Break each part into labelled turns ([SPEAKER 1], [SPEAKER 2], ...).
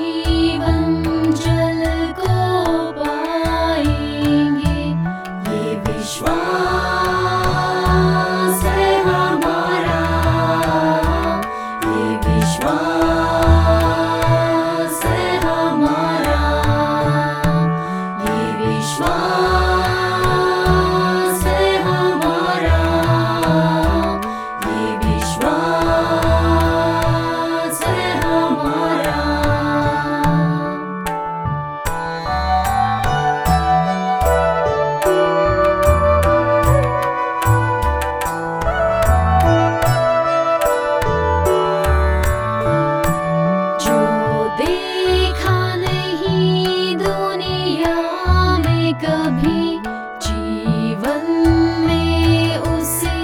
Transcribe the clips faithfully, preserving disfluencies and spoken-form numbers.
[SPEAKER 1] जीवन जल को पाएंगे। ये विश्वास है हमारा, ये विश्वास है हमारा, ये विश्वास है हमारा, ये विश्वास है हमारा। जो देखा नहीं दुनिया में कभी, जीवन में उसे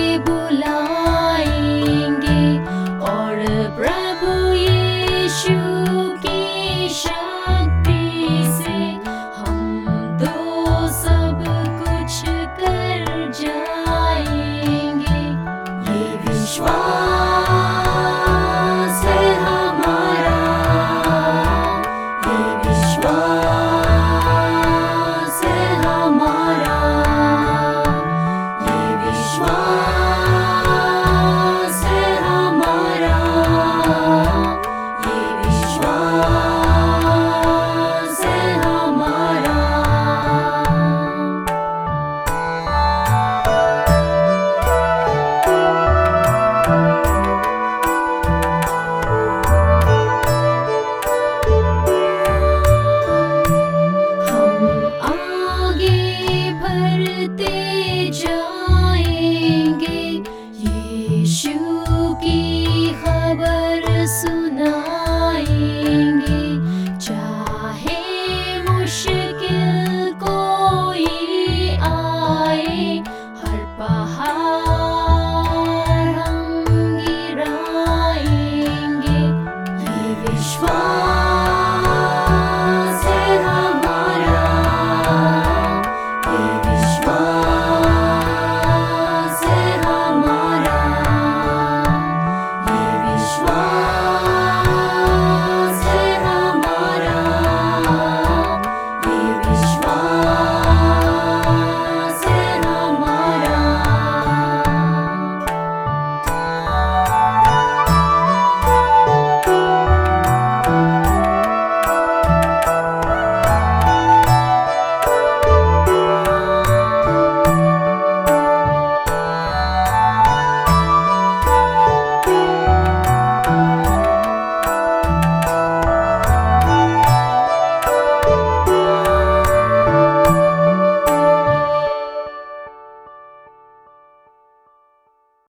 [SPEAKER 1] बुलाएंगे और प्रभु यीशु की शक्ति से हम तो सब कुछ कर जाएंगे। ये विश्वास है हमारा, ये विश्वास है हमारा, ये विश्वास है हमारा, ये विश्वास